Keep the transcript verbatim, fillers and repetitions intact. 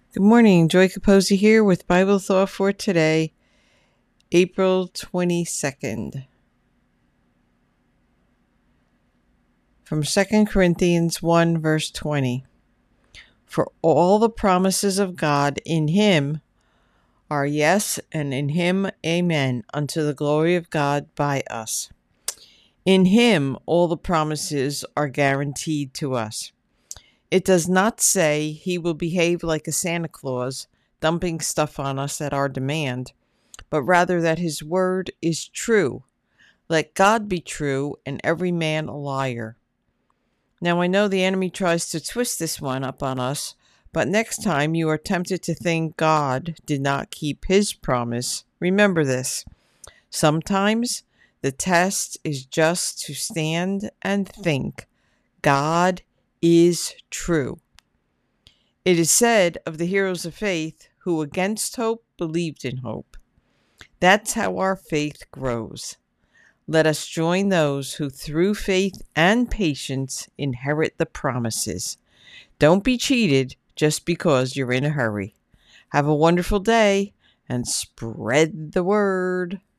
Good morning. Joy Capozzi here with Bible Thought for today, April twenty-second. From Second Corinthians one, verse twenty. For all the promises of God in him are yes, and in him amen, unto the glory of God by us. In him all the promises are guaranteed to us. It does not say he will behave like a Santa Claus, dumping stuff on us at our demand, but rather that his word is true. Let God be true and every man a liar. Now I know the enemy tries to twist this one up on us, but next time you are tempted to think God did not keep his promise, remember this. Sometimes the test is just to stand and think God is true. It is said of the heroes of faith who against hope believed in hope. That's how our faith grows. Let us join those who through faith and patience inherit the promises. Don't be cheated just because you're in a hurry. Have a wonderful day and spread the word.